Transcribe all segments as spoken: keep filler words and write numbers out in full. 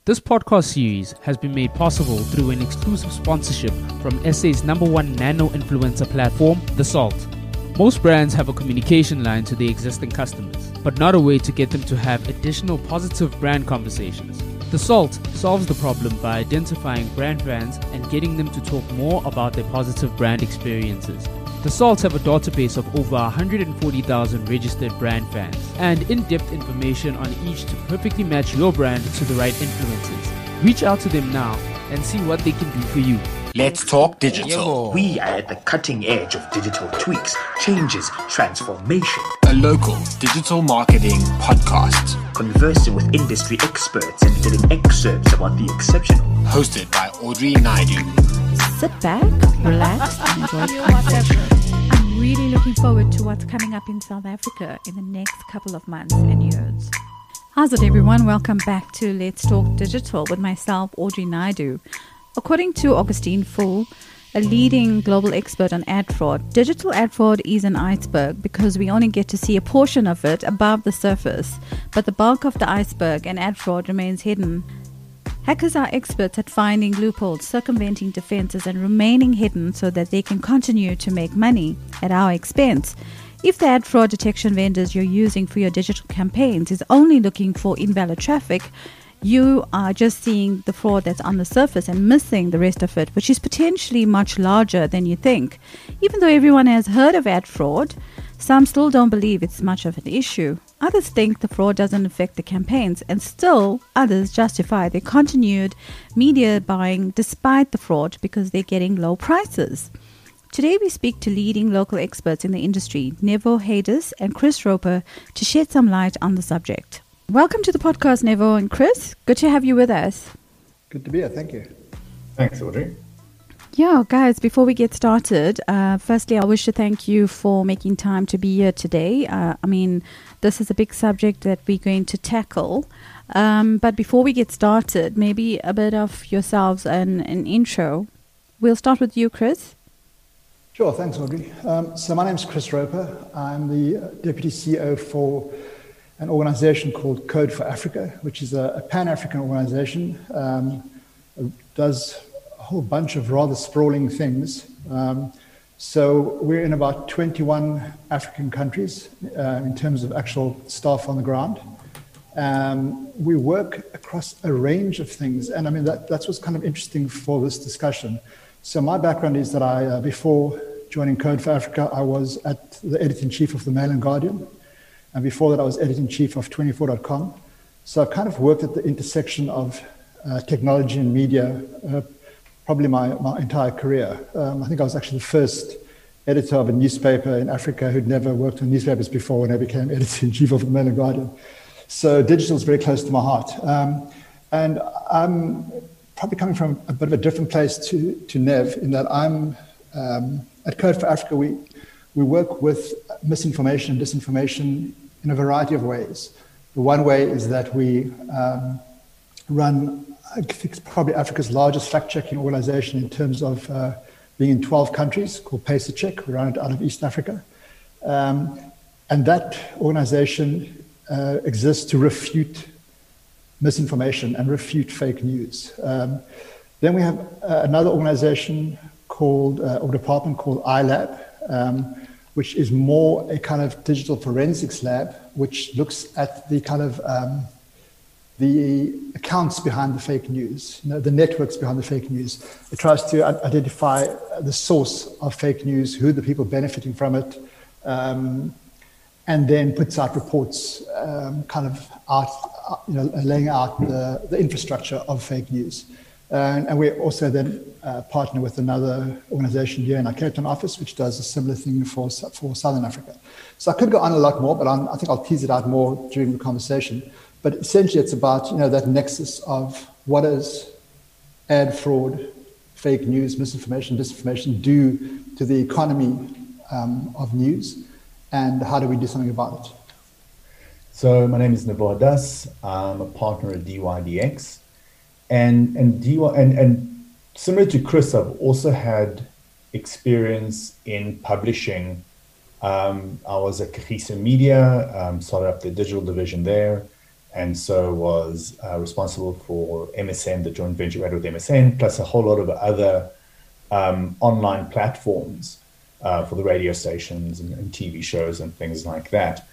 This podcast series has been made possible through an exclusive sponsorship from S A's number one nano influencer platform, The Salt. Most brands have a communication line to their existing customers, but not a way to get them to have additional positive brand conversations. The Salt solves the problem by identifying brand fans and getting them to talk more about their positive brand experiences. The Salt have a database of over one hundred forty thousand registered brand fans and in-depth information on each to perfectly match your brand to the right influencers. Reach out to them now and see what they can do for you. Let's talk digital. Yo. We are at the cutting edge of digital tweaks, changes, transformation. A local digital marketing podcast. Conversing with industry experts and getting excerpts about the exceptional. Hosted by Audrey Naidu. Sit back, relax, and enjoy the conversation. I'm really looking forward to what's coming up in South Africa in the next couple of months and years. How's it, everyone? Welcome back to Let's Talk Digital with myself, Audrey Naidu. According to Augustine Full, a leading global expert on ad fraud, digital ad fraud is an iceberg because we only get to see a portion of it above the surface, but the bulk of the iceberg and ad fraud remains hidden. Hackers are experts at finding loopholes, circumventing defenses, and remaining hidden so that they can continue to make money at our expense. If the ad fraud detection vendors you're using for your digital campaigns is only looking for invalid traffic, you are just seeing the fraud that's on the surface and missing the rest of it, which is potentially much larger than you think. Even though everyone has heard of ad fraud, some still don't believe it's much of an issue. Others think the fraud doesn't affect the campaigns, and still others justify their continued media buying despite the fraud because they're getting low prices. Today we speak to leading local experts in the industry, Nevo Hades and Chris Roper, to shed some light on the subject. Welcome to the podcast, Nevo and Chris. Good to have you with us. Good to be here. Thank you. Thanks, Audrey. Yeah, guys, before we get started, uh, firstly, I wish to thank you for making time to be here today. Uh, I mean, this is a big subject that we're going to tackle. Um, but before we get started, maybe a bit of yourselves and an intro. We'll start with you, Chris. Sure, thanks, Audrey. Um, so my name is Chris Roper. I'm the Deputy C E O for an organization called Code for Africa, which is a, a Pan-African organization. Um, it does a whole bunch of rather sprawling things. Um, so we're in about twenty-one African countries uh, in terms of actual staff on the ground. Um, we work across a range of things. And I mean, that, that's what's kind of interesting for this discussion. So my background is that I, uh, before joining Code for Africa, I was at the editor-in-chief of the Mail and Guardian. And before that, I was editor-in-chief of twenty-four dot com. So I've kind of worked at the intersection of uh, technology and media uh, probably my, my entire career. Um, I think I was actually the first editor of a newspaper in Africa who'd never worked on newspapers before when I became editor-in-chief of the Mail and Guardian. So digital is very close to my heart. Um, and I'm probably coming from a bit of a different place to, to Nev in that I'm, um, at Code for Africa, we, we work with misinformation and disinformation in a variety of ways. The one way is that we um, run, I think it's probably Africa's largest fact-checking organization in terms of uh, being in twelve countries, called PacerCheck. We run it out of East Africa. Um, and that organization uh, exists to refute misinformation and refute fake news. Um, then we have uh, another organization called, uh, or department called iLab, um, which is more a kind of digital forensics lab, which looks at the kind of um, the accounts behind the fake news, you know, the networks behind the fake news. It tries to identify the source of fake news, who are the people benefiting from it, um, and then puts out reports, um, kind of out, you know, laying out the, the infrastructure of fake news. And, and we also then uh, partner with another organization here in our Cape Town office, which does a similar thing for, for Southern Africa. So I could go on a lot more, but I'm, I think I'll tease it out more during the conversation. But essentially, it's about, you know, that nexus of what does ad fraud, fake news, misinformation, disinformation do to the economy um, of news, and how do we do something about it? So my name is Nevo Hades. I'm a partner at D Y D X. And and D Y and, and similar to Chris, I've also had experience in publishing. Um, I was at Kagiso Media, um, started up the digital division there, and so was uh, responsible for M S N, the joint venture we had with M S N, plus a whole lot of other um, online platforms uh, for the radio stations and, and T V shows and things like that.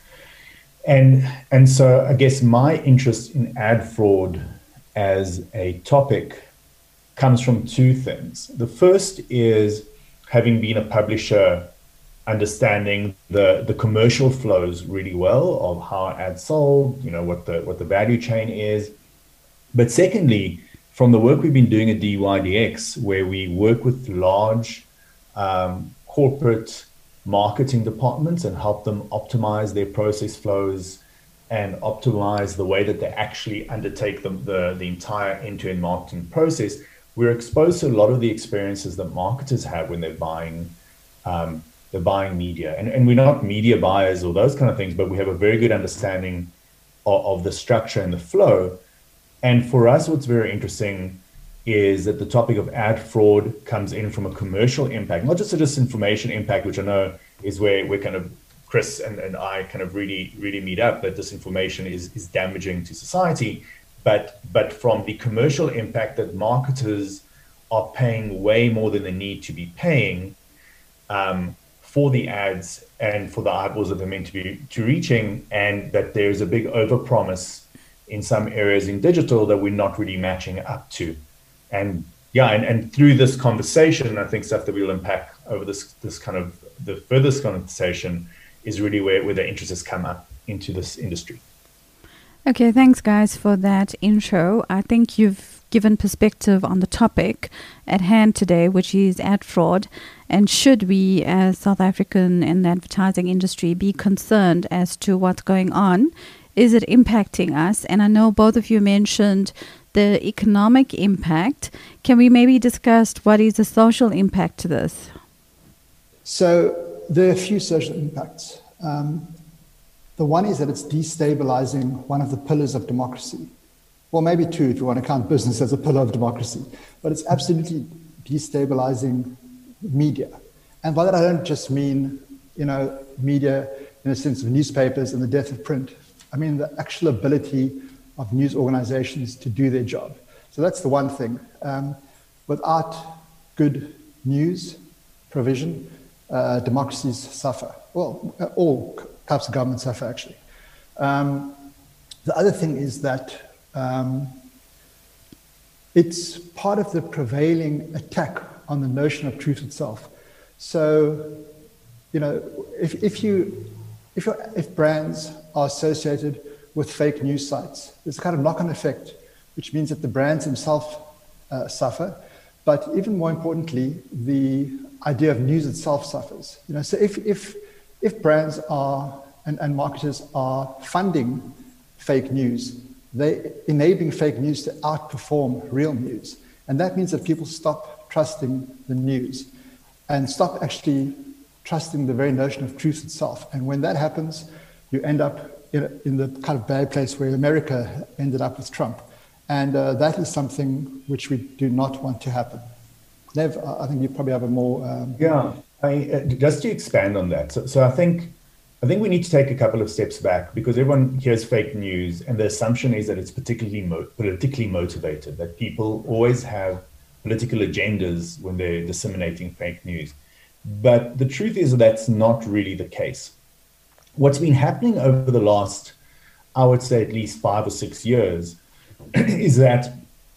And and so I guess my interest in ad fraud as a topic comes from two things. The first is having been a publisher, understanding the, the commercial flows really well of how ads sold, you know, what the what the value chain is. But secondly, from the work we've been doing at D Y D X, where we work with large um, corporate marketing departments and help them optimize their process flows and optimize the way that they actually undertake the, the, the entire end-to-end marketing process, we're exposed to a lot of the experiences that marketers have when they're buying um, they're buying media. And, and we're not media buyers or those kind of things, but we have a very good understanding of, of the structure and the flow. And for us, what's very interesting is that the topic of ad fraud comes in from a commercial impact, not just a disinformation impact, which I know is where we're kind of, Chris and, and I kind of really, really meet up, that disinformation is, is damaging to society. But, but from the commercial impact that marketers are paying way more than they need to be paying um, for the ads and for the eyeballs that they're meant to be to reaching, and that there's a big overpromise in some areas in digital that we're not really matching up to. And yeah, and, and through this conversation, I think stuff that we'll unpack over this this kind of the furthest conversation is really where, where the interest has come up into this industry. Okay, thanks guys for that intro. I think you've given perspective on the topic at hand today, which is ad fraud. And should we as South African in the advertising industry be concerned as to what's going on? Is it impacting us? And I know both of you mentioned the economic impact. Can we maybe discuss what is the social impact to this? So there are a few social impacts. Um, the one is that it's destabilizing one of the pillars of democracy. Well, maybe two, if you want to count business as a pillar of democracy. But it's absolutely destabilizing media. And by that, I don't just mean, you know, media in a sense of newspapers and the death of print. I mean the actual ability of news organizations to do their job. So that's the one thing. Um, without good news provision, uh, democracies suffer. Well, all types of governments suffer, actually. Um, the other thing is that um, it's part of the prevailing attack on the notion of truth itself. So, you know, if, if you, if, you're, if brands are associated with fake news sites, there's a kind of knock-on effect, which means that the brands themselves uh, suffer, but even more importantly, the idea of news itself suffers. You know, so if if if brands are and, and marketers are funding fake news, they're enabling fake news to outperform real news, and that means that people stop trusting the news and stop actually trusting the very notion of truth itself. And when that happens, you end up in, in the kind of bad place where America ended up with Trump. And uh, that is something which we do not want to happen. Nev, I think you probably have a more... Um, yeah, I, uh, just to expand on that. So, so I think I think we need to take a couple of steps back, because everyone hears fake news and the assumption is that it's particularly mo- politically motivated, that people always have political agendas when they're disseminating fake news. But the truth is that that's not really the case. What's been happening over the last, I would say at least five or six years, is that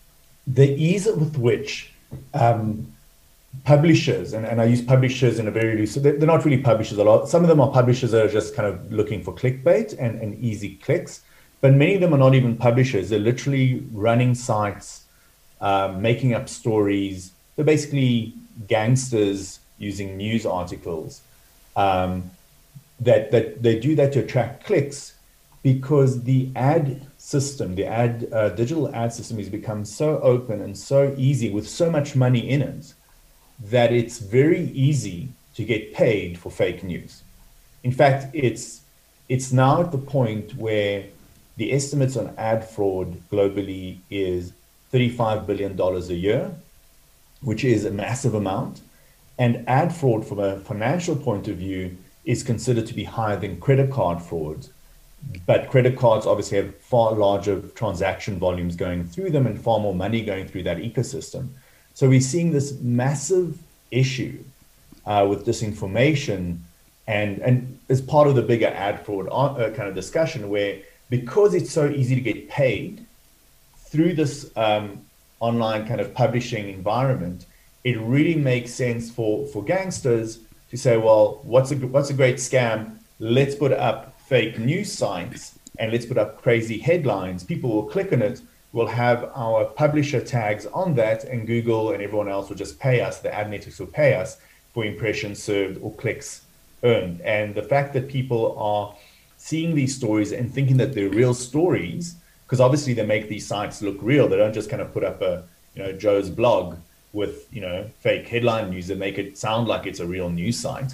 the ease with which um, publishers, and, and I use publishers in a very loose, so they're, they're not really publishers a lot. Some of them are publishers that are just kind of looking for clickbait and, and easy clicks, but many of them are not even publishers. They're literally running sites, um, making up stories. They're basically gangsters using news articles. Um, that, that they do that to attract clicks, because the ad system, the ad uh, digital ad system has become so open and so easy with so much money in it that it's very easy to get paid for fake news. In fact, it's it's now at the point where the estimates on ad fraud globally is thirty-five billion dollars a year, which is a massive amount. And ad fraud from a financial point of view is considered to be higher than credit card fraud, but credit cards obviously have far larger transaction volumes going through them and far more money going through that ecosystem. So we're seeing this massive issue uh, with disinformation, and and as part of the bigger ad fraud uh, kind of discussion, where because it's so easy to get paid through this um, online kind of publishing environment, it really makes sense for for gangsters to say, well, what's a what's a great scam? Let's put up fake news sites and let's put up crazy headlines. People will click on it. We'll have our publisher tags on that, and Google and everyone else will just pay us. The ad networks will pay us for impressions served or clicks earned. And the fact that people are seeing these stories and thinking that they're real stories, because obviously they make these sites look real. They don't just kind of put up a, you know, Joe's blog with, you know, fake headline news and make it sound like it's a real news site.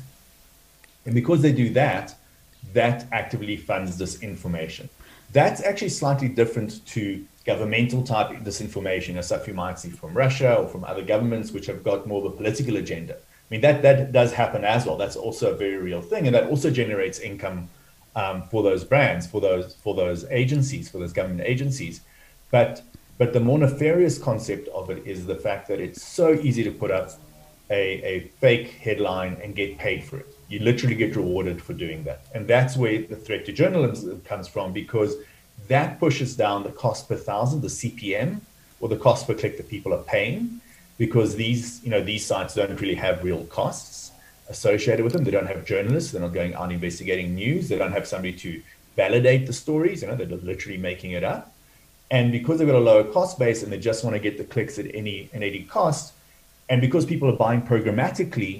And because they do that, that actively funds disinformation. That's actually slightly different to governmental type disinformation, or stuff you might see from Russia or from other governments which have got more of a political agenda. I mean, that, that does happen as well. That's also a very real thing. And that also generates income um, for those brands, for those for those agencies, for those government agencies. But but the more nefarious concept of it is the fact that it's so easy to put up a, a fake headline and get paid for it. You literally get rewarded for doing that. And that's where the threat to journalism comes from, because that pushes down the cost per thousand, the C P M, or the cost per click that people are paying, because these, you know, these sites don't really have real costs associated with them. They don't have journalists. They're not going out investigating news. They don't have somebody to validate the stories. You know, they're literally making it up. And because they've got a lower cost base and they just want to get the clicks at any, at any cost, and because people are buying programmatically,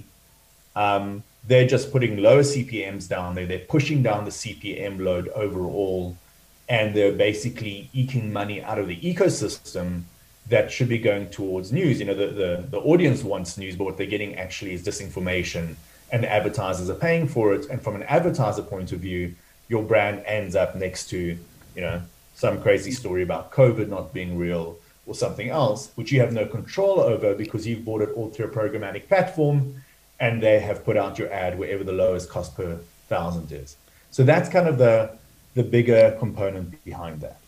um, they're just putting lower C P Ms down there. They're pushing down the C P M load overall, and they're basically eking money out of the ecosystem that should be going towards news. You know, the, the, the audience wants news, but what they're getting actually is disinformation, and the advertisers are paying for it. And from an advertiser point of view, your brand ends up next to, you know, some crazy story about COVID not being real or something else, which you have no control over because you've bought it all through a programmatic platform, and they have put out your ad wherever the lowest cost per thousand is. So that's kind of the, the bigger component behind that.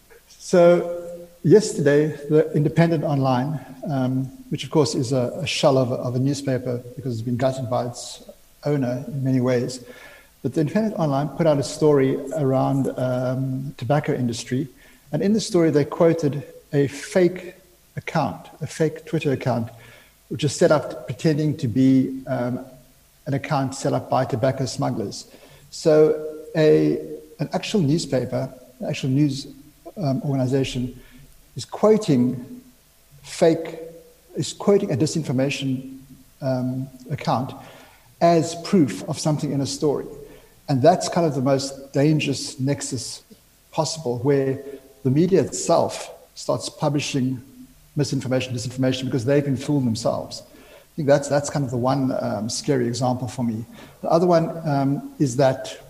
So yesterday, the Independent Online, um, which of course is a, a shell of a, of a newspaper because it's been gutted by its owner in many ways, but the Independent Online put out a story around um, tobacco industry. And in the story, they quoted a fake account, a fake Twitter account, which is set up pretending to be um, an account set up by tobacco smugglers. So a, an actual newspaper, an actual news um, organization is quoting fake, is quoting a disinformation um, account as proof of something in a story. And that's kind of the most dangerous nexus possible, where the media itself starts publishing misinformation, disinformation, because they've been fooled themselves. I think that's that's kind of the one um, scary example for me. The other one um, is that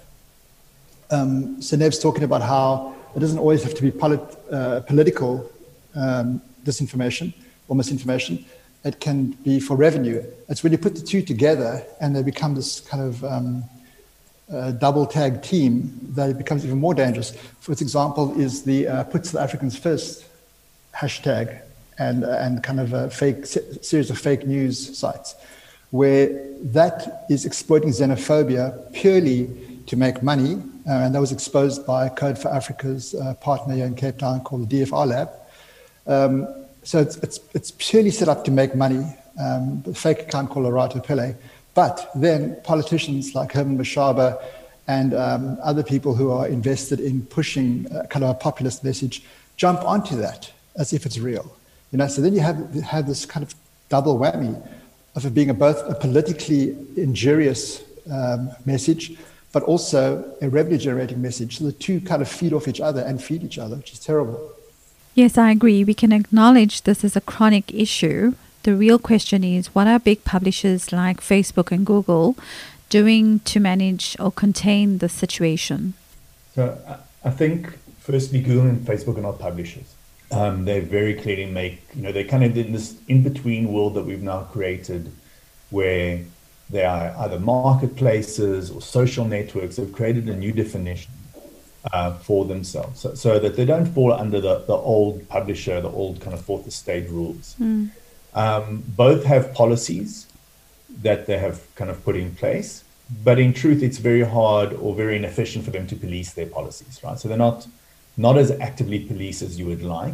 um, Senev's talking about how it doesn't always have to be polit uh, political um, disinformation or misinformation. It can be for revenue. It's when you put the two together and they become this kind of um, uh, double tag team that it becomes even more dangerous. For example, is the uh, Put South Africans First hashtag and and kind of a fake series of fake news sites, where that is exploiting xenophobia purely to make money, uh, and that was exposed by Code for Africa's uh, partner here in Cape Town called the D F R Lab. Um, so it's, it's it's purely set up to make money. Um, a fake account called Lerato Pele, but then politicians like Herman Mashaba and um, other people who are invested in pushing uh, kind of a populist message jump onto that as if it's real. You know, so then you have have this kind of double whammy of it being a, both a politically injurious um, message, but also a revenue-generating message. So the two kind of feed off each other and feed each other, which is terrible. Yes, I agree. We can acknowledge this is a chronic issue. The real question is, what are big publishers like Facebook and Google doing to manage or contain the situation? So I think, firstly, Google and Facebook are not publishers. Um, they very clearly make, you know, they're kind of in this in-between world that we've now created, where they are either marketplaces or social networks. They've created a new definition uh, for themselves, so, so that they don't fall under the, the old publisher, the old kind of fourth estate rules. Mm. Um, both have policies that they have kind of put in place, but in truth, it's very hard or very inefficient for them to police their policies, right? So they're not not as actively policed as you would like.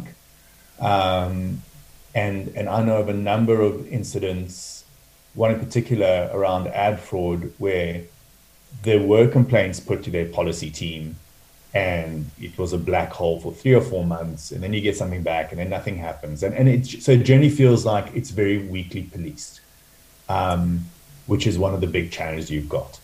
Um, and and I know of a number of incidents, one in particular around ad fraud, where there were complaints put to their policy team, and it was a black hole for three or four months, and then you get something back, and then nothing happens, and and it so it generally feels like it's very weakly policed, um, which is one of the big challenges you've got.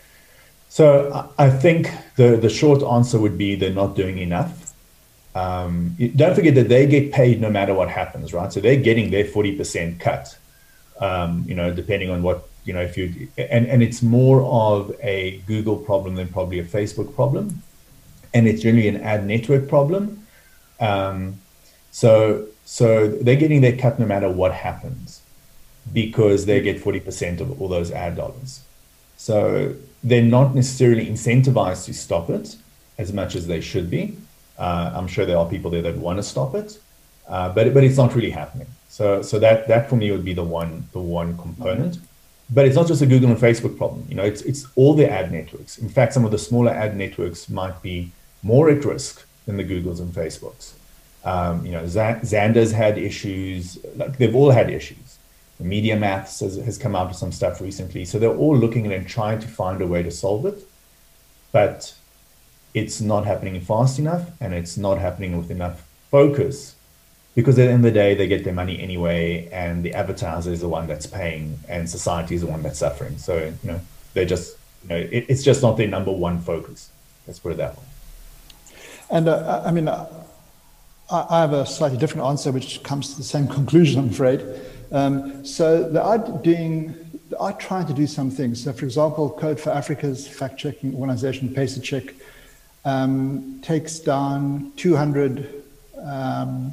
So I think the the short answer would be they're not doing enough. Um, you, don't forget that they get paid no matter what happens, right? So they're getting their forty percent cut, um, you know, depending on what, you know, if you, and, and it's more of a Google problem than probably a Facebook problem. And it's generally an ad network problem. Um, so, so they're getting their cut no matter what happens, because they get forty percent of all those ad dollars. So they're not necessarily incentivized to stop it as much as they should be. Uh, I'm sure there are people there that want to stop it, uh, but but it's not really happening. So so that that for me would be the one the one component. But it's not just a Google and Facebook problem. You know, it's it's all the ad networks. In fact, some of the smaller ad networks might be more at risk than the Googles and Facebooks. Um, you know, Z- Xander's had issues. Like, they've all had issues. Media Maths has, has come out with some stuff recently. So they're all looking at it and trying to find a way to solve it. But it's not happening fast enough, and it's not happening with enough focus, because at the end of the day, they get their money anyway, and the advertiser is the one that's paying, and society is the one that's suffering. So, you know, they're just, you know, it, it's just not their number one focus. Let's put it that way. And uh, I mean, uh, I have a slightly different answer, which comes to the same conclusion, I'm afraid. Um, so they are doing, they are trying to do some things. So, for example, Code for Africa's fact-checking organization, PacerCheck, um, takes down two hundred, um,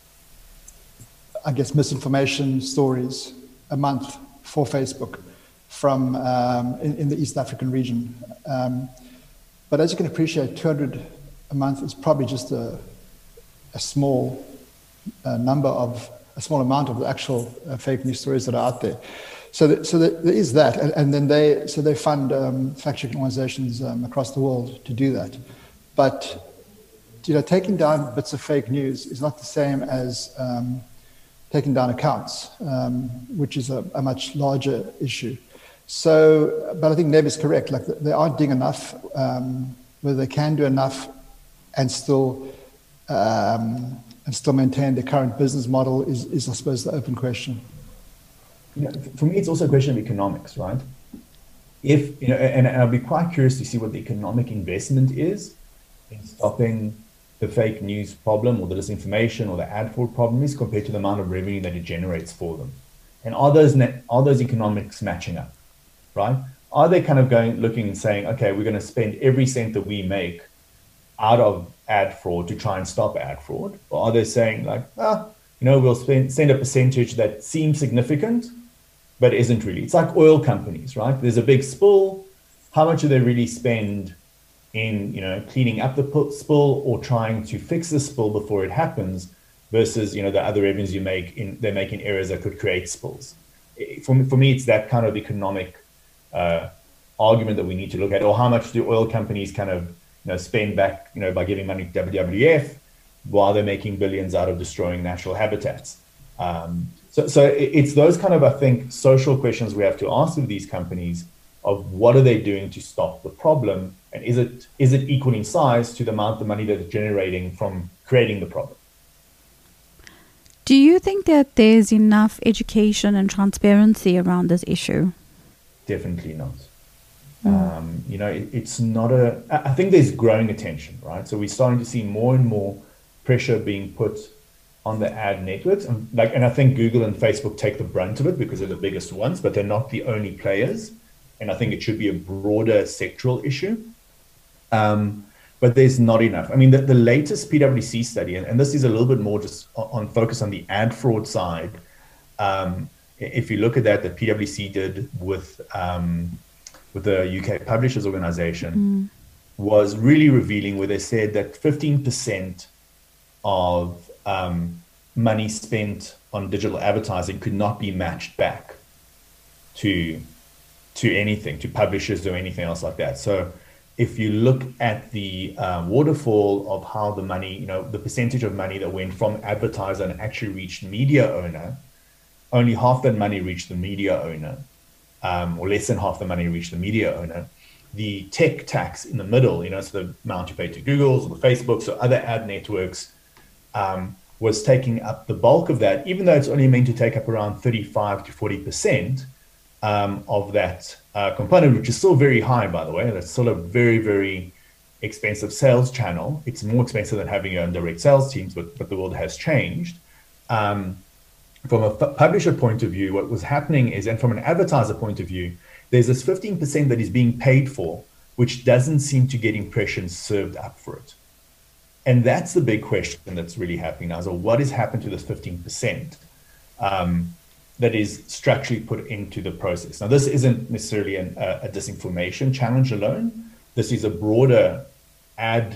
I guess, misinformation stories a month for Facebook from um, in, in the East African region. Um, but as you can appreciate, two hundred a month is probably just a, a small uh, number of, a small amount of the actual uh, fake news stories that are out there. So, that, so that there is that, and, and then they, so they fund um, fact-checking organizations um, across the world to do that. But, you know, taking down bits of fake news is not the same as um, taking down accounts, um, which is a, a much larger issue. So, but I think Neb is correct. Like, they aren't doing enough. Um, whether they can do enough and still um, and still maintain their current business model is, is, I suppose, the open question. You know, for me, it's also a question of economics, right? If, you know, and, and I'll be quite curious to see what the economic investment is in stopping the fake news problem or the disinformation or the ad fraud problem is compared to the amount of revenue that it generates for them. And are those net, are those economics matching up, right? Are they kind of going, looking and saying, okay, we're going to spend every cent that we make out of ad fraud to try and stop ad fraud? Or are they saying like, ah, you know, we'll spend, send a percentage that seems significant, but isn't really. It's like oil companies, right? There's a big spill. How much do they really spend in, you know, cleaning up the spill or trying to fix the spill before it happens versus, you know, the other revenues you make in, they make in areas that could create spills? For me, for me, it's that kind of economic uh, argument that we need to look at. Or how much do oil companies kind of, you know, spend back, you know, by giving money to W W F while they're making billions out of destroying natural habitats? Um, so, so it's those kind of, I think, social questions we have to ask of these companies of what are they doing to stop the problem, and is it is it equal in size to the amount of money that it's generating from creating the problem? Do you think that there's enough education and transparency around this issue? Definitely not. Mm. Um, you know, it, it's not a, I think there's growing attention, right? So we're starting to see more and more pressure being put on the ad networks. And like, and I think Google and Facebook take the brunt of it because they're the biggest ones, but they're not the only players. And I think it should be a broader sectoral issue. Um, but there's not enough. I mean, the, the latest P W C study, and, and this is a little bit more just on, on focus on the ad fraud side. Um, if you look at that, that P W C did with um, with the U K Publishers Organization, was really revealing, where they said that fifteen percent of um, money spent on digital advertising could not be matched back to to anything, to publishers or anything else like that. So if you look at the uh, waterfall of how the money, you know, the percentage of money that went from advertiser and actually reached media owner, only half that money reached the media owner, um, or less than half the money reached the media owner. The tech tax in the middle, you know, so the amount you pay to Google's or the Facebook's or other ad networks, um, was taking up the bulk of that, even though it's only meant to take up around thirty-five to forty percent um, of that uh, component, which is still very high, by the way. That's still a very, very expensive sales channel. It's more expensive than having your own direct sales teams, but, but the world has changed. Um, from a f- publisher point of view, what was happening is, and from an advertiser point of view, there's this fifteen percent that is being paid for, which doesn't seem to get impressions served up for it. And that's the big question that's really happening now. So what has happened to this fifteen percent um, that is structurally put into the process? Now, this isn't necessarily an, a, a disinformation challenge alone. This is a broader ad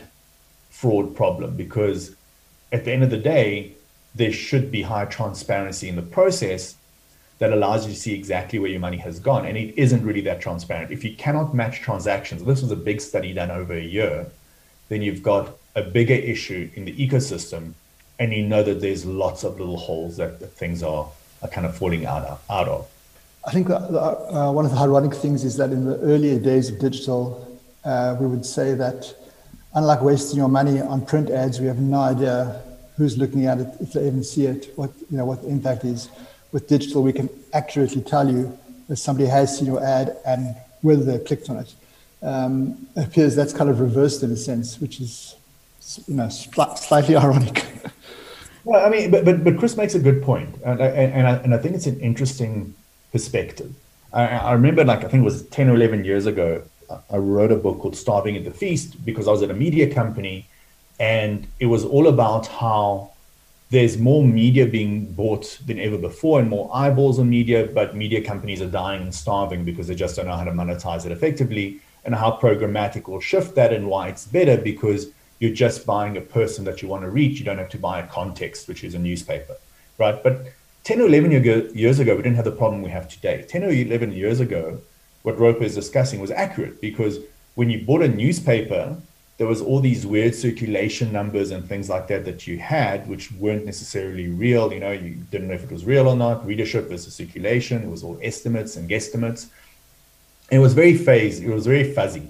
fraud problem, because at the end of the day, there should be high transparency in the process that allows you to see exactly where your money has gone. And it isn't really that transparent. If you cannot match transactions, this was a big study done over a year, then you've got a bigger issue in the ecosystem, and you know that there's lots of little holes that, that things are, are kind of falling out of, out of. I think uh, uh, one of the ironic things is that in the earlier days of digital, uh, we would say that unlike wasting your money on print ads, we have no idea who's looking at it, if they even see it, what you know what the impact is. With digital, we can accurately tell you if somebody has seen your ad and whether they clicked on it. Um, it appears that's kind of reversed in a sense, which is, you know, sli- slightly ironic. Well, I mean, but but, but Chris makes a good point, and I, and, I, and I think it's an interesting perspective. I, I remember, like, I think it was ten or eleven years ago, I wrote a book called Starving at the Feast, because I was at a media company, and it was all about how there's more media being bought than ever before and more eyeballs on media, but media companies are dying and starving because they just don't know how to monetize it effectively, and how programmatic will shift that, and why it's better because you're just buying a person that you want to reach. You don't have to buy a context, which is a newspaper, right? But ten or eleven years ago, we didn't have the problem we have today. ten or eleven years ago, what Roper is discussing was accurate, because when you bought a newspaper, there was all these weird circulation numbers and things like that that you had, which weren't necessarily real. You know, you didn't know if it was real or not. Readership versus circulation. It was all estimates and guesstimates. And it was very phased. It was very fuzzy.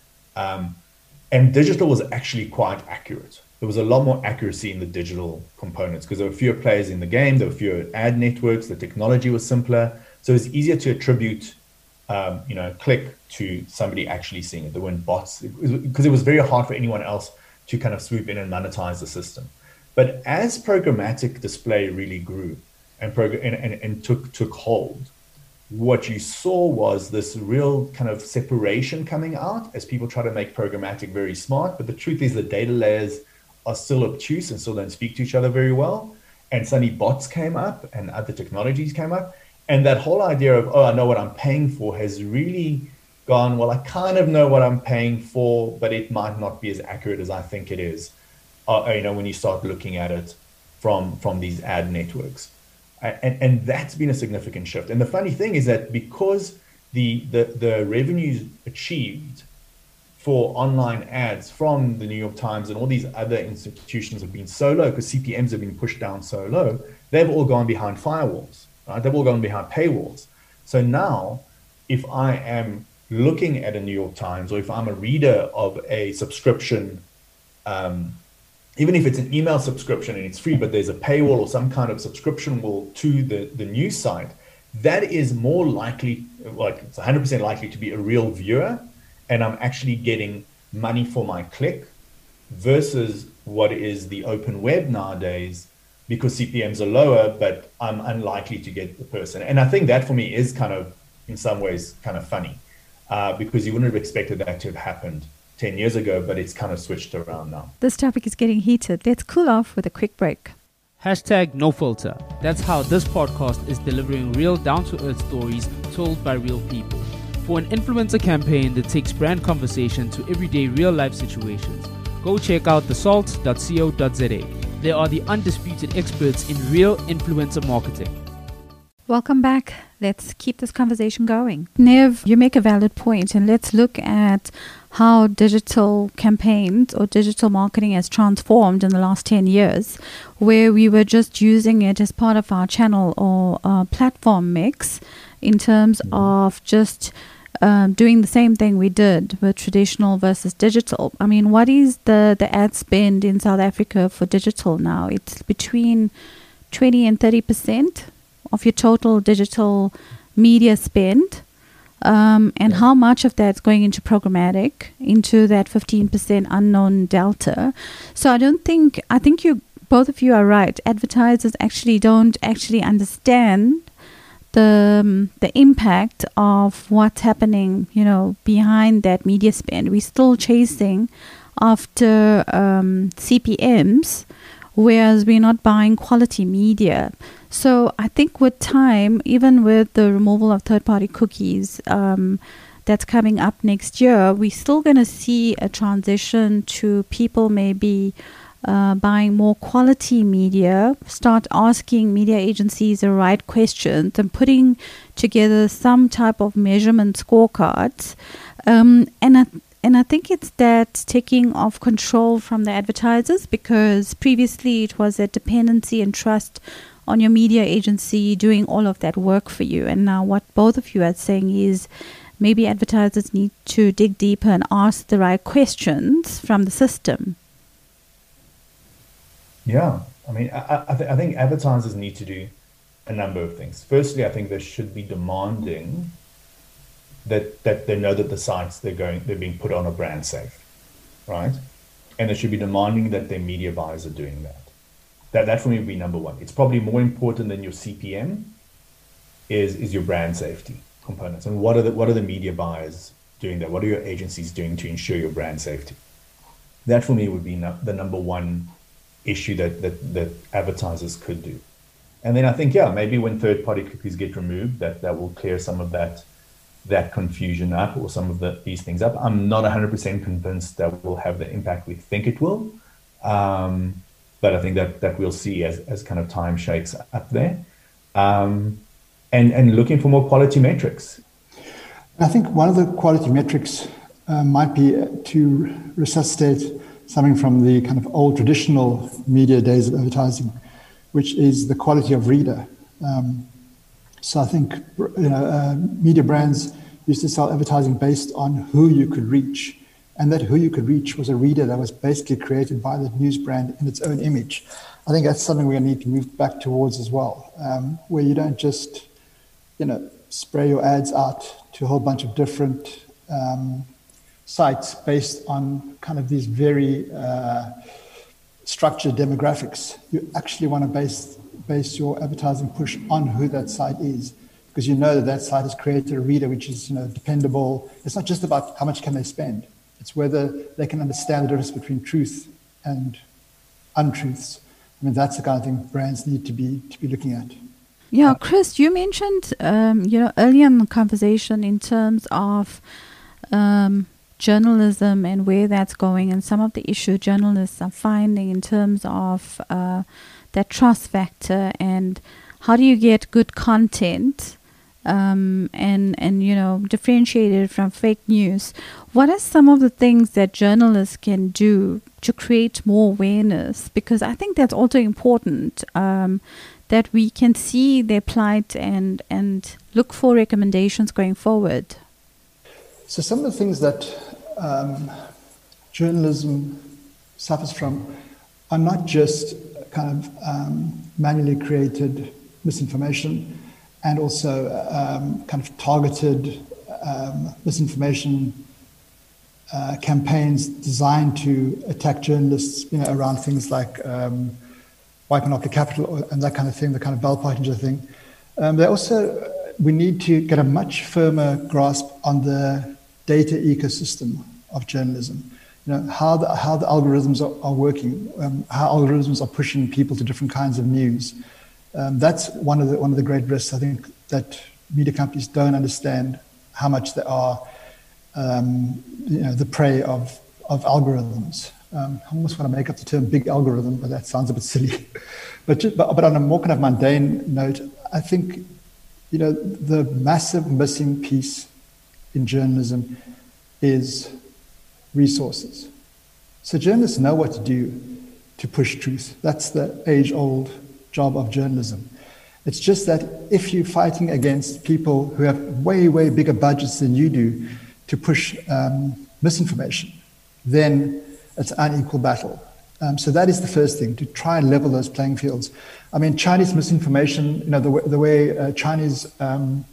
Um, and digital was actually quite accurate. There was a lot more accuracy in the digital components because there were fewer players in the game. There were fewer ad networks. The technology was simpler. So it's easier to attribute Um, you know, click to somebody actually seeing it. There weren't bots, because it was very hard for anyone else to kind of swoop in and monetize the system. But as programmatic display really grew and prog- and, and, and took took hold, what you saw was this real kind of separation coming out as people try to make programmatic very smart. But the truth is the data layers are still obtuse and still don't speak to each other very well. And suddenly bots came up and other technologies came up. And that whole idea of, oh, I know what I'm paying for has really gone, well, I kind of know what I'm paying for, but it might not be as accurate as I think it is, uh, you know, when you start looking at it from, from these ad networks. And, and that's been a significant shift. And the funny thing is that because the, the, the revenues achieved for online ads from the New York Times and all these other institutions have been so low, because C P Ms have been pushed down so low, they've all gone behind firewalls. Right? They've all gone behind paywalls. So now, if I am looking at a New York Times, or if I'm a reader of a subscription, um, even if it's an email subscription and it's free, but there's a paywall or some kind of subscription wall to the, the news site, that is more likely, like it's one hundred percent likely to be a real viewer, and I'm actually getting money for my click, versus what is the open web nowadays, because C P Ms are lower, but I'm unlikely to get the person. And I think that for me is kind of, in some ways, kind of funny, uh, because you wouldn't have expected that to have happened ten years ago, but it's kind of switched around now. This topic is getting heated. Let's cool off with a quick break. Hashtag no filter. That's how this podcast is delivering real down-to-earth stories told by real people. For an influencer campaign that takes brand conversation to everyday real-life situations, go check out the salt dot co dot za. They are the undisputed experts in real influencer marketing. Welcome back. Let's keep this conversation going. Nev, you make a valid point, and let's look at how digital campaigns or digital marketing has transformed in the last ten years, where we were just using it as part of our channel or uh, platform mix in terms of just um, doing the same thing we did with traditional versus digital. I mean, what is the, the ad spend in South Africa for digital now? It's between twenty and thirty percent of your total digital media spend, um, and how much of that's going into programmatic, into that fifteen percent unknown delta. So I don't think, I think you, both of you are right. Advertisers actually don't actually understand the um, the impact of what's happening, you know, behind that media spend. We're still chasing after um, C P Ms, whereas we're not buying quality media. So I think with time, even with the removal of third-party cookies um, that's coming up next year, we're still going to see a transition to people maybe uh, buying more quality media, start asking media agencies the right questions and putting together some type of measurement scorecards. Um, and I And I think it's that taking of control from the advertisers, because previously it was a dependency and trust on your media agency doing all of that work for you. And now what both of you are saying is maybe advertisers need to dig deeper and ask the right questions from the system. Yeah, I mean, I, I, th- I think advertisers need to do a number of things. Firstly, I think they should be demanding that that they know that the sites they're going they're being put on are brand safe, right? And they should be demanding that their media buyers are doing that. That that for me would be number one. It's probably more important than your C P M is is your brand safety components. And what are the what are the media buyers doing that? What are your agencies doing to ensure your brand safety? That for me would be no, the number one issue that, that that advertisers could do. And then I think, yeah, maybe when third-party cookies get removed, that that will clear some of that that confusion up, or some of the, these things up. I'm not one hundred percent convinced that will have the impact we think it will. Um, but I think that that we'll see as, as kind of time shakes up there. Um, and, and looking for more quality metrics. I think one of the quality metrics uh, might be to resuscitate something from the kind of old traditional media days of advertising, which is the quality of reader. Um, So I think, you know, uh, media brands used to sell advertising based on who you could reach, and that who you could reach was a reader that was basically created by the news brand in its own image. I think that's something we're going to need to move back towards as well, um, where you don't just, you know, spray your ads out to a whole bunch of different um, sites based on kind of these very uh, structured demographics. You actually want to base base your advertising push on who that site is, because you know that that site has created a reader which is, you know, dependable. It's not just about how much can they spend. It's whether they can understand the difference between truth and untruths. I mean, that's the kind of thing brands need to be to be looking at. Yeah, Chris, you mentioned, um, you know, earlier in the conversation in terms of um, journalism and where that's going, and some of the issue journalists are finding in terms of uh, that trust factor, and how do you get good content um, and, and, you know, differentiate it from fake news? What are some of the things that journalists can do to create more awareness? Because I think that's also important, um, that we can see their plight and, and look for recommendations going forward. So some of the things that um, journalism suffers from are not just kind of um, manually created misinformation, and also um, kind of targeted um, misinformation uh, campaigns designed to attack journalists, you know, around things like um, wiping off the capital and that kind of thing, the kind of Bell-Pottinger thing. Um, they also, we need to get a much firmer grasp on the data ecosystem of journalism. You know, how the, how the algorithms are, are working, um, how algorithms are pushing people to different kinds of news. Um, that's one of the one of the great risks, I think, that media companies don't understand how much they are, um, you know, the prey of of algorithms. Um, I almost want to make up the term big algorithm, but that sounds a bit silly. but, just, but but on a more kind of mundane note, I think, you know, the massive missing piece in journalism is resources. So journalists know what to do to push truth. That's the age-old job of journalism. It's just that if you're fighting against people who have way, way bigger budgets than you do to push um, misinformation, then it's an unequal battle. Um, so that is the first thing, to try and level those playing fields. I mean, Chinese misinformation, you know, the, w- the way uh, Chinese um,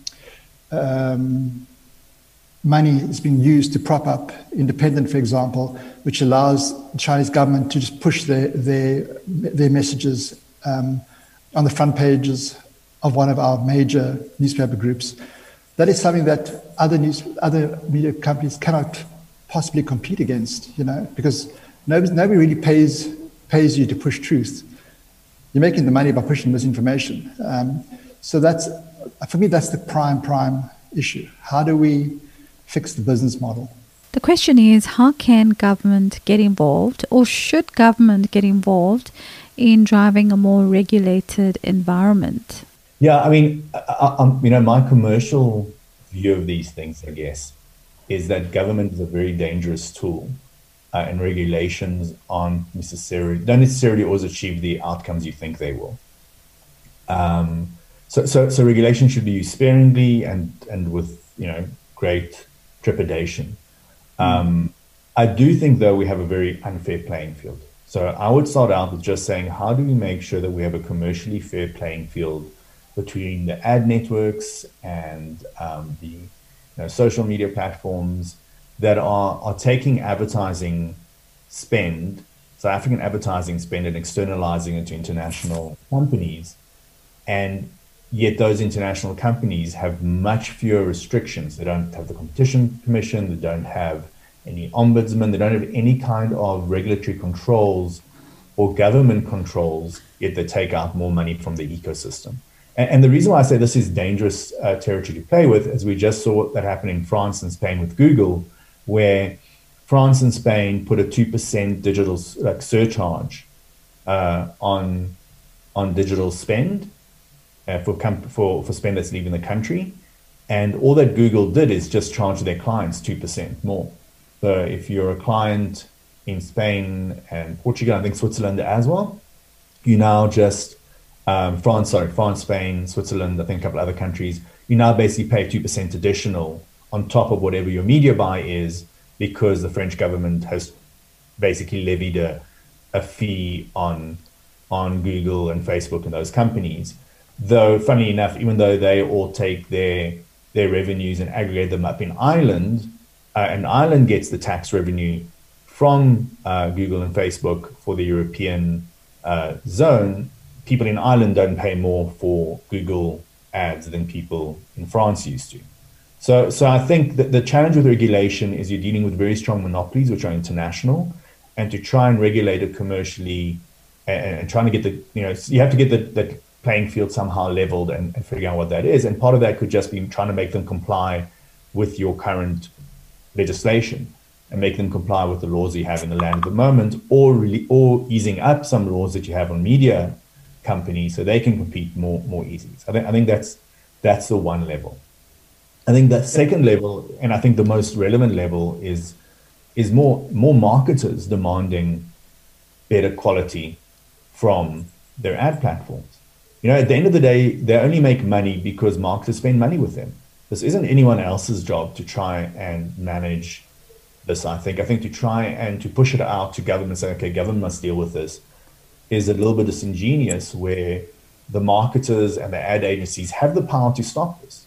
um, money is being used to prop up independent, for example, which allows the Chinese government to just push their their, their messages um, on the front pages of one of our major newspaper groups. That is something that other news, other media companies cannot possibly compete against, you know, because nobody, nobody really pays pays you to push truth. You're making the money by pushing misinformation. Um, so that's, for me, that's the prime, prime issue. How do we fix the business model? The question is, how can government get involved, or should government get involved in driving a more regulated environment? Yeah, I mean, I, I, you know, my commercial view of these things, I guess, is that government is a very dangerous tool, uh, and regulations aren't necessarily, don't necessarily always achieve the outcomes you think they will. Um, so, so, so regulation should be used sparingly and and with, you know, great trepidation. Um, I do think, though, we have a very unfair playing field. So I would start out with just saying, how do we make sure that we have a commercially fair playing field between the ad networks and um, the you know, social media platforms that are, are taking advertising spend, South African advertising spend, and externalizing it to international companies, and yet those international companies have much fewer restrictions. They don't have the Competition Commission, they don't have any ombudsman, they don't have any kind of regulatory controls or government controls, yet they take out more money from the ecosystem. And, and the reason why I say this is dangerous uh, territory to play with is we just saw that happen in France and Spain with Google, where France and Spain put a two percent digital like surcharge uh, on, on digital spend, Uh, for, com- for for spend that's leaving the country. And all that Google did is just charge their clients two percent more. So if you're a client in Spain and Portugal, I think Switzerland as well, you now just, um, France, sorry, France, Spain, Switzerland, I think a couple other countries, you now basically pay two percent additional on top of whatever your media buy is, because the French government has basically levied a, a fee on, on Google and Facebook and those companies. Though, funnily enough, even though they all take their their revenues and aggregate them up in Ireland, uh, and Ireland gets the tax revenue from uh, Google and Facebook for the European uh, zone, people in Ireland don't pay more for Google ads than people in France used to. So, so I think that the challenge with regulation is you're dealing with very strong monopolies, which are international, and to try and regulate it commercially and, and trying to get the, you know, you have to get the, the playing field somehow leveled and, and figuring out what that is. And part of that could just be trying to make them comply with your current legislation and make them comply with the laws you have in the land at the moment, or really, or easing up some laws that you have on media companies so they can compete more more easily. So I think I think that's that's the one level. I think the second level, and I think the most relevant level, is is more more marketers demanding better quality from their ad platforms. You know, at the end of the day, they only make money because marketers spend money with them. This isn't anyone else's job to try and manage this, I think. I think to try and to push it out to government, saying, okay, government must deal with this, is a little bit disingenuous, where the marketers and the ad agencies have the power to stop this.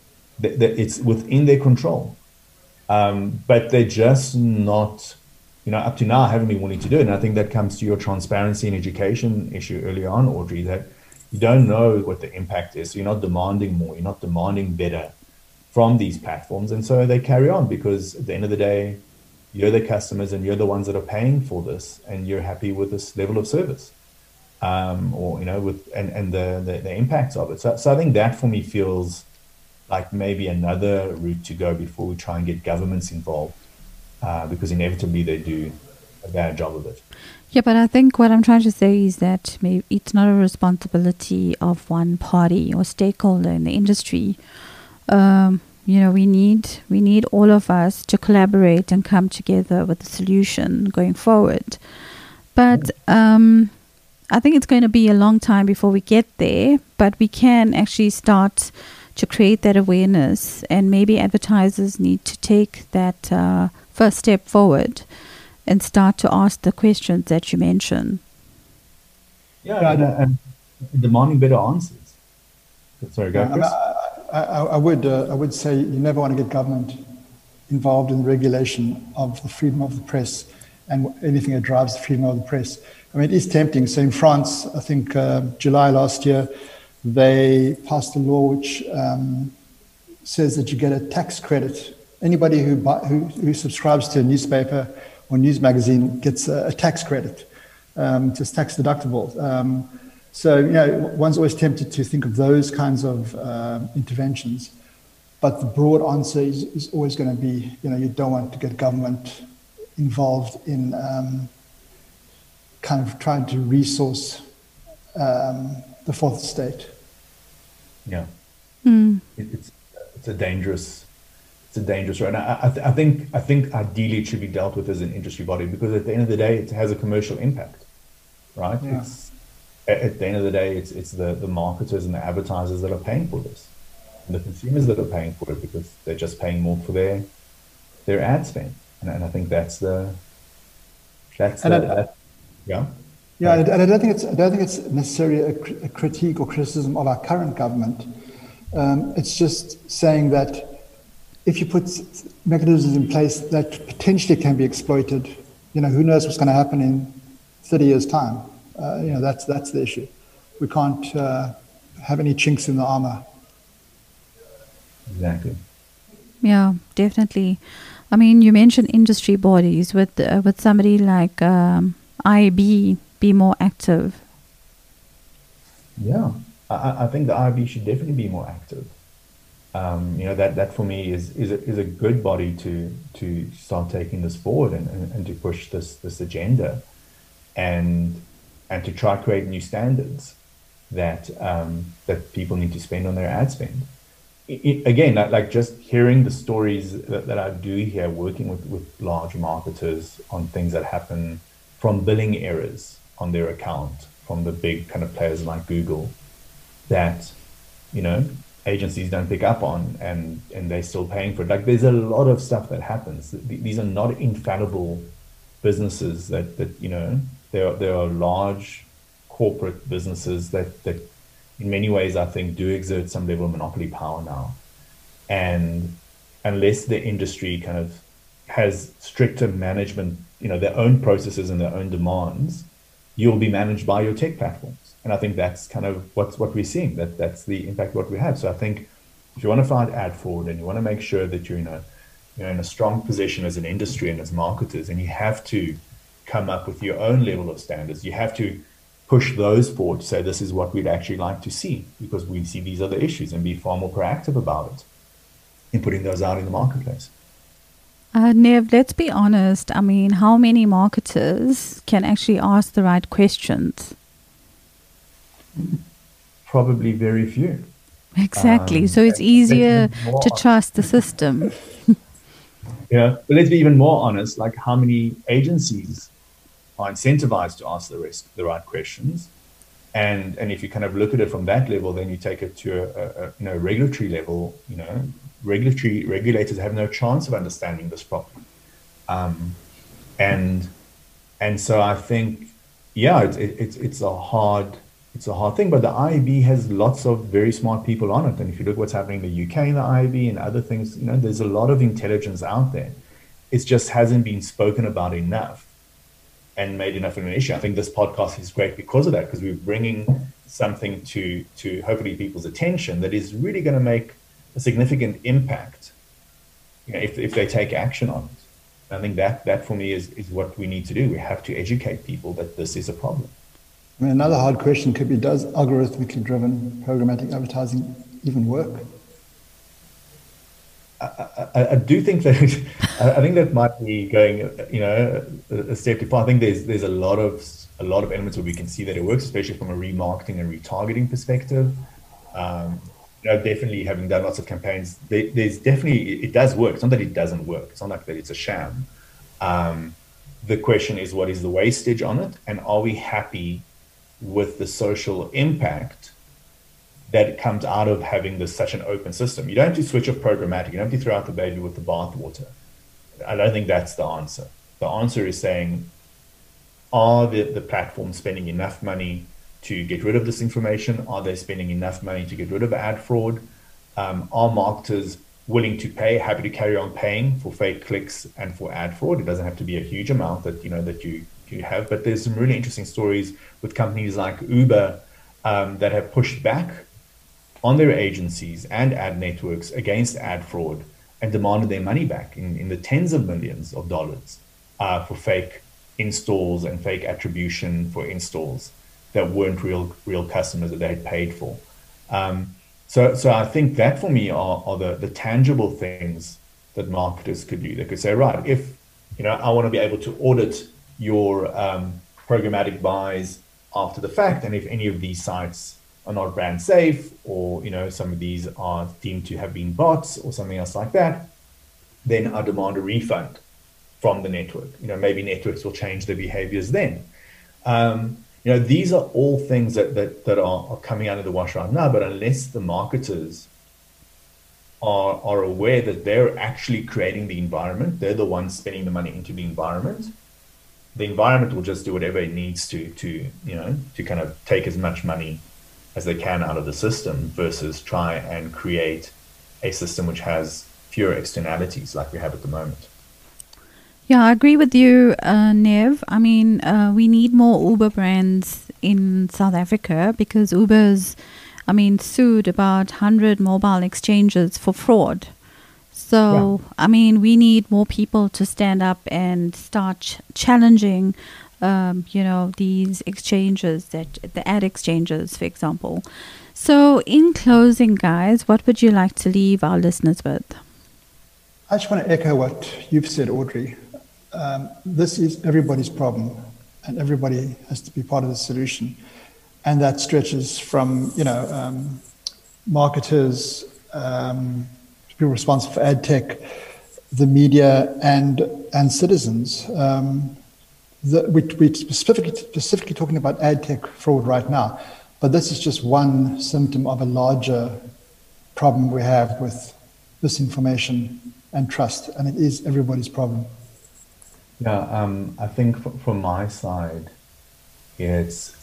It's within their control. Um, but they're just not, you know, up to now, haven't been willing to do it. And I think that comes to your transparency and education issue earlier on, Audrey, that you don't know what the impact is. So you're not demanding more, you're not demanding better from these platforms. And so they carry on, because at the end of the day, you're the customers and you're the ones that are paying for this, and you're happy with this level of service, um, or, you know, with, and, and the, the, the impacts of it. So, so I think that for me feels like maybe another route to go before we try and get governments involved, uh, because inevitably they do a bad job of it. Yeah, but I think what I'm trying to say is that maybe it's not a responsibility of one party or stakeholder in the industry. Um, you know, we need we need all of us to collaborate and come together with a solution going forward. But um, I think it's going to be a long time before we get there. But we can actually start to create that awareness, and maybe advertisers need to take that uh, first step forward and start to ask the questions that you mentioned. Yeah, and, and demanding better answers. Sorry, go. Yeah, I, I, I would uh, I would say you never want to get government involved in the regulation of the freedom of the press and anything that drives the freedom of the press. I mean, it is tempting. So in France, I think uh, July last year, they passed a law which um, says that you get a tax credit. Anybody who, buy, who, who subscribes to a newspaper or news magazine gets a, a tax credit, um, just tax deductible. Um, so, you know, one's always tempted to think of those kinds of uh, interventions. But the broad answer is, is always going to be, you know, you don't want to get government involved in um, kind of trying to resource um, the fourth estate. Yeah, Mm. it, it's it's a dangerous it's a dangerous road. And I, I, th- I think I think ideally it should be dealt with as an industry body, because at the end of the day it has a commercial impact, right? Yeah. It's at, at the end of the day it's it's the the marketers and the advertisers that are paying for this, and the consumers that are paying for it, because they're just paying more for their their ad spend. And, and I think that's the that's the, And I- that, yeah. Yeah, and I don't think it's I don't think it's necessarily a, cr- a critique or criticism of our current government. Um, it's just saying that if you put s- mechanisms in place that potentially can be exploited, you know, who knows what's going to happen in thirty years' time? Uh, you know, that's that's the issue. We can't uh, have any chinks in the armor. Exactly. Yeah, definitely. I mean, you mentioned industry bodies. With uh, with somebody like um, I B be more active? Yeah, I, I think the I B should definitely be more active. Um, you know, that, that for me is is a, is a good body to to start taking this forward and, and, and to push this this agenda, and and to try to create new standards that um, that people need to spend on their ad spend. It, it, again, like, like just hearing the stories that, that I do here, working with, with large marketers on things that happen from billing errors on their account, from the big kind of players like Google, that, you know, agencies don't pick up on, and, and they're still paying for it. Like, there's a lot of stuff that happens. These are not infallible businesses that, that you know, there are, there are large corporate businesses that, that in many ways, I think, do exert some level of monopoly power now. And unless the industry kind of has stricter management, you know, their own processes and their own demands, you'll be managed by your tech platforms. And I think that's kind of what's what we're seeing, that that's the impact of what we have. So I think if you want to find ad forward and you want to make sure that you're in a, you're in a strong position as an industry and as marketers, and you have to come up with your own level of standards, you have to push those forward to say, this is what we'd actually like to see, because we see these other issues, and be far more proactive about it in putting those out in the marketplace. Uh, Nev, let's be honest. I mean, how many marketers can actually ask the right questions? Probably very few. Exactly. Um, so it's and- easier and more- to trust the system. Yeah, but let's be even more honest, like how many agencies are incentivized to ask the rest, the right questions. And and if you kind of look at it from that level, then you take it to a, a, a you know regulatory level. You know, regulatory regulators have no chance of understanding this properly. Um, and and so I think, yeah, it's it, it's it's a hard it's a hard thing. But the I A B has lots of very smart people on it. And if you look what's happening in the U K in the I A B and other things, you know, there's a lot of intelligence out there. It just hasn't been spoken about enough and made enough of an issue. I think this podcast is great because of that, because we're bringing something to to hopefully people's attention that is really going to make a significant impact, you know, if if they take action on it. I think that that for me is is what we need to do. We have to educate people that this is a problem. I mean, another hard question could be: does algorithmically driven programmatic advertising even work? I, I, I do think that I think that might be going, you know, a, a step too far. I think there's there's a lot of a lot of elements where we can see that it works, especially from a remarketing and retargeting perspective. Um, you know, definitely having done lots of campaigns, there, there's definitely it does work. It's not that it doesn't work. It's not like that it's a sham. Um, the question is, what is the wastage on it, and are we happy with the social impact that comes out of having this such an open system? You don't have to switch off programmatic. You don't have to throw out the baby with the bathwater. I don't think that's the answer. The answer is saying, are the, the platforms spending enough money to get rid of this information? Are they spending enough money to get rid of ad fraud? Um, are marketers willing to pay, happy to carry on paying for fake clicks and for ad fraud? It doesn't have to be a huge amount that you know that you you have, but there's some really interesting stories with companies like Uber um, that have pushed back on their agencies and ad networks against ad fraud and demanded their money back in, in the tens of millions of dollars uh, for fake installs and fake attribution for installs that weren't real real customers that they had paid for. Um, so so I think that for me are, are the, the tangible things that marketers could do. They could say, right, if you know I want to be able to audit your um, programmatic buys after the fact, and if any of these sites are not brand safe, or you know some of these are deemed to have been bots or something else like that, then I demand a refund from the network. You know, maybe networks will change their behaviors then. Um, you know, these are all things that that, that are, are coming out of the wash right now, but unless the marketers are, are aware that they're actually creating the environment, they're the ones spending the money into the environment, the environment will just do whatever it needs to, to you know, to kind of take as much money as they can out of the system versus try and create a system which has fewer externalities like we have at the moment. Yeah, I agree with you, uh, Nev. I mean, uh, we need more Uber brands in South Africa because Uber's, I mean, sued about one hundred mobile exchanges for fraud. So, yeah. I mean, we need more people to stand up and start ch- challenging, um, you know, these exchanges, that the ad exchanges, for example. So, in closing, guys, what would you like to leave our listeners with? I just want to echo what you've said, Audrey. Um, this is everybody's problem, and everybody has to be part of the solution. And that stretches from, you know, um, marketers, um, people responsible for ad tech, the media, and and citizens. Um, the, we, we're specifically, specifically talking about ad tech fraud right now, but this is just one symptom of a larger problem we have with misinformation and trust, and it is everybody's problem. Yeah, um, I think f- from my side, it's,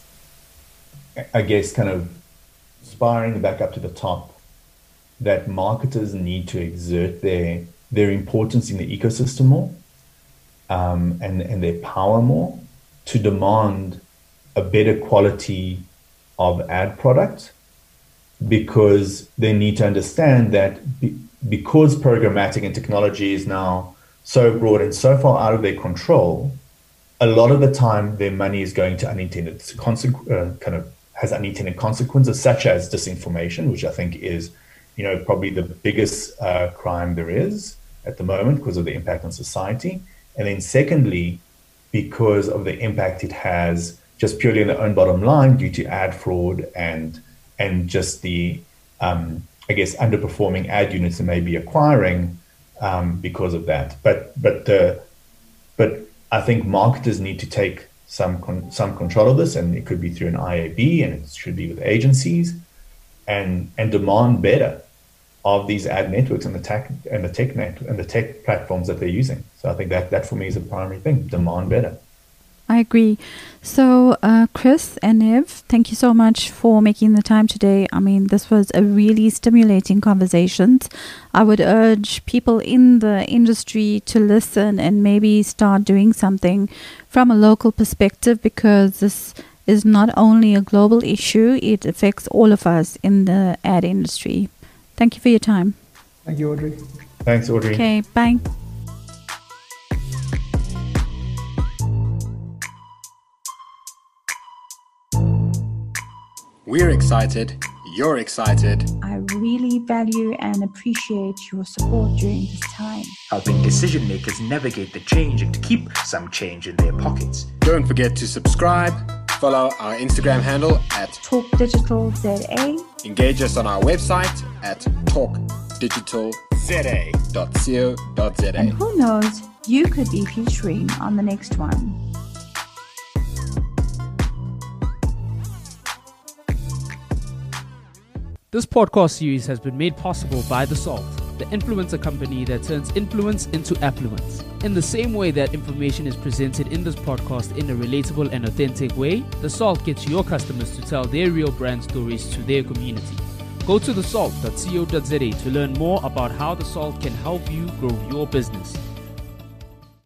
I guess, kind of spiraling back up to the top, that marketers need to exert their their importance in the ecosystem more, um, and, and their power more to demand a better quality of ad product, because they need to understand that be, because programmatic and technology is now so broad and so far out of their control, a lot of the time their money is going to unintended consequ- uh, kind of has unintended consequences, such as disinformation, which I think is, you know, probably the biggest uh, crime there is at the moment because of the impact on society. And then secondly, because of the impact it has just purely on their own bottom line due to ad fraud and and just the, um, I guess, underperforming ad units they may be acquiring um, because of that. But but uh, but I think marketers need to take some con- some control of this, and it could be through an I A B, and it should be with agencies, and and demand better of these ad networks and the tech and the tech net and the tech platforms that they're using. So I think that that for me is a primary thing: demand better. I agree. So, uh, Chris and Nev, thank you so much for making the time today. I mean, this was a really stimulating conversation. I would urge people in the industry to listen and maybe start doing something from a local perspective, because this is not only a global issue, it affects all of us in the ad industry. Thank you for your time. Thank you, Audrey. Thanks, Audrey. Okay, bye. We're excited, you're excited. I really value and appreciate your support during this time. Helping decision makers navigate the change and to keep some change in their pockets. Don't forget to subscribe, follow our Instagram handle at Talk Digital Z A. engage us on our website at talk digital z a dot co dot z And a. who knows, you could be featuring on the next one. This podcast series has been made possible by The Salt, the influencer company that turns influence into affluence. In the same way that information is presented in this podcast in a relatable and authentic way, The Salt gets your customers to tell their real brand stories to their community. Go to the salt dot co dot z a to learn more about how The Salt can help you grow your business.